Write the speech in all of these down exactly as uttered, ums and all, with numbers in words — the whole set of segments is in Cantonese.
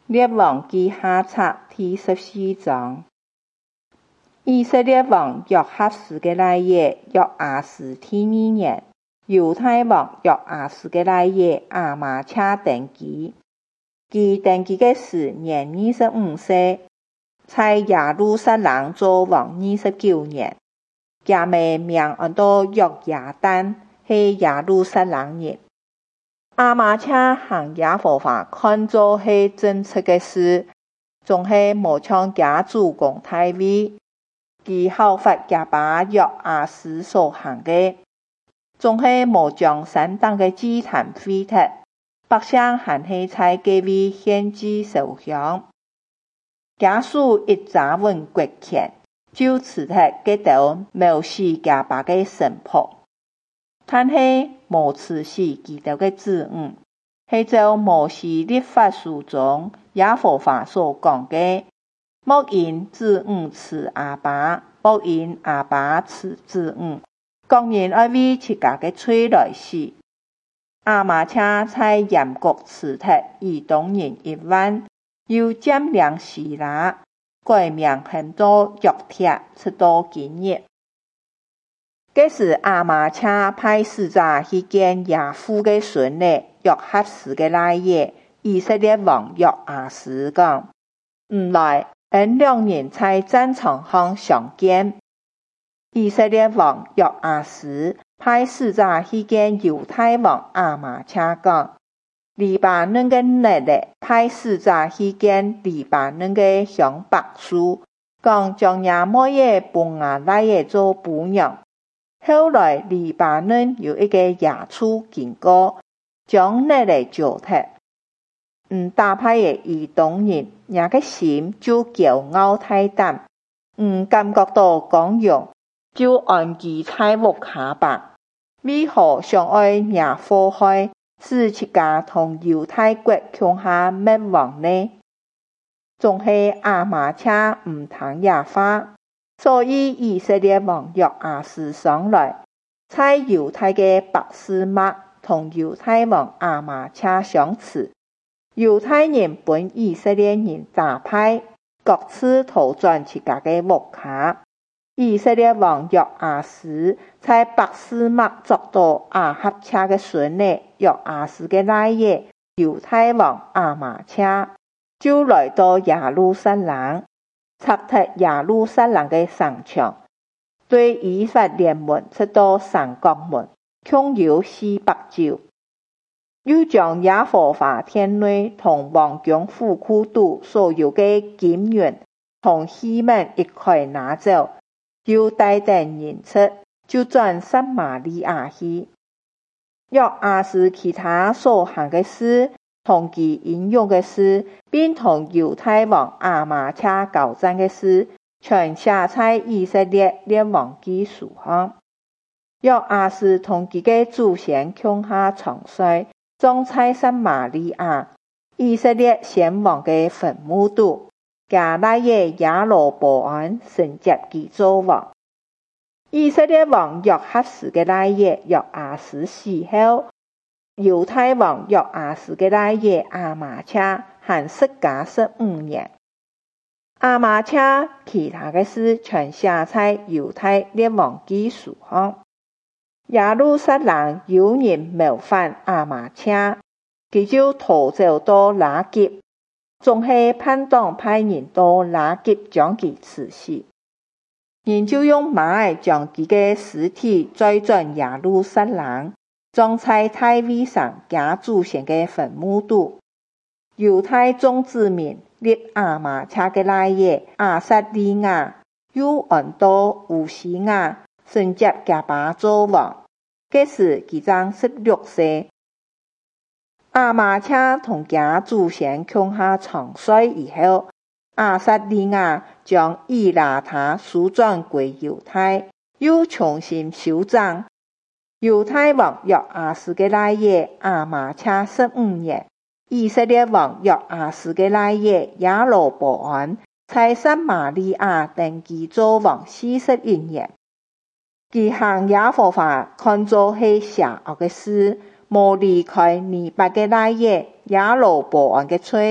列王記下冊第十四章。以色列王約哈斯的那夜，約阿斯第二年，猶太王約阿斯的那夜，亞瑪謝登基。其登基的時年二十五歲，在耶路撒冷做王二十九年。家妹名按到約雅但，是耶路撒冷人。亞瑪謝行耶和華看做是正直的事，總是無像家主公大衛，其效法家爸約阿斯所行的，總是無將山當的祭壇毀脫，百姓還是在隔位獻祭燒香。家屬一查問國權，就辭脫這道謀死家爸的臣僕，但是無刺死基督的子女，是照摩西律法書中耶和華所講的，莫因子女刺阿爸，莫因阿爸刺子女，各人要為自家的罪來死。亞瑪謝在鹽谷辭脫以東人一萬，又佔領希拉，改名喊做約帖，直到今日。這時亞瑪謝派使者去見耶戶的孫兒約哈斯的那夜，以色列王約阿斯講：唔來，因兩人在戰場上相見。以色列王約阿斯派使者去見猶太王亞瑪謝講：黎巴嫩的蒯蒯派使者去見黎巴嫩的香柏樹，講將亞摩耶搬亞那耶做伴娘。後來黎巴嫩有一個野畜經過，將蒯蒯交脫。唔打敗的以東人，人的心就驕傲太膽，唔感覺到光榮，就安居在屋下吧。為何想愛惹禍害，使自家同猶太國共下滅亡呢？總是亞瑪謝唔聽耶話，所以以色列王約阿斯上來，在猶太的伯示麥同猶太王亞瑪謝相持。猶太人本以色列人打敗，各自逃轉自家的屋下。以色列王約阿斯在伯示麥捉到亞哈謝的孫兒約阿斯的那夜，猶太王亞瑪謝就來到耶路撒冷，拆脫耶路撒冷的城牆，對以法蓮門直到三角門，共有四百肘。又將耶和華殿內同王宮府庫堵所有的金銀同器皿一概拿走，又帶定人質，就轉撒瑪利亞去。約阿斯其他所行的事，同其英勇的事，並同猶太王亞瑪謝交戰的事，全寫在以色列列王記書上。約阿斯同其個祖先共下藏衰，葬在撒瑪利亞以色列先王的墳墓處，加那夜耶羅波安承接其做王。以色列王約哈斯的那夜，約阿斯死後，猶太王約阿斯的那夜亞瑪謝還釋迦十五年。亞瑪謝其他的事全寫在猶太列王記書上。耶路撒冷有人謀反亞瑪謝，他就逃走到拉吉，總是叛黨派人到拉吉將其刺死。人就用馬將其的屍體載轉耶路撒冷，葬在大衛上家祖先的墳墓處。猶太眾子民立亞瑪謝的那夜，亞撒利雅又按到烏西雅承接家爸做王。這時他才十六歲。亞瑪謝同家祖先共下藏衰以後，亞撒利雅將以拉他輸轉歸猶太，又重新修整。猶太王約阿斯的那夜，亞瑪謝十五年。以色列王約阿斯的那夜，耶羅波安在撒瑪利亞登基做王四十一年。其行耶和華看做是邪惡的事，無離開尼八的那夜，耶羅波安的罪，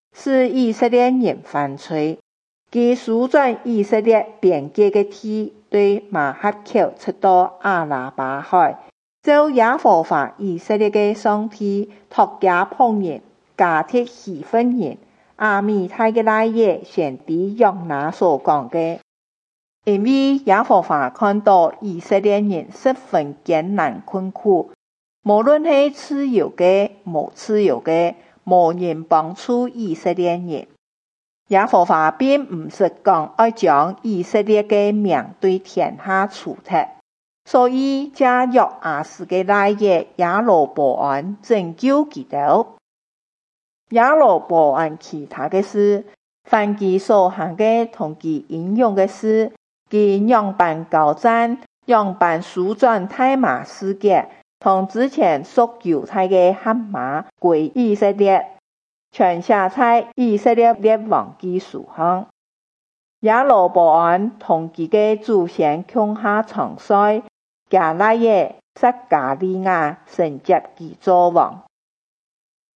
使以色列人犯罪。佢扭轉以色列邊界嘅地，對馬哈口出到阿拉巴海，就耶和華以色列嘅上帝託亞捺人、加特希弗人、亞米太嘅拉耶先知約拿所講嘅。因為耶和華看到以色列人十分艱難困苦，無論係自由嘅、無自由嘅，無人幫助以色列人。耶和華並唔是講要將以色列嘅名對天下除掉，所以借約阿斯嘅拉耶亞羅波安拯救佢哋。亞羅波安其他嘅事，凡佢所行嘅同佢應用嘅事，佢樣板交戰，樣板扭轉大馬士革，同之前屬猶太嘅哈馬歸以色列，全寫在以色列列王記書上。亞羅波安同佢嘅祖先共下長衰，加拉耶撒迦利亞承接佢做王。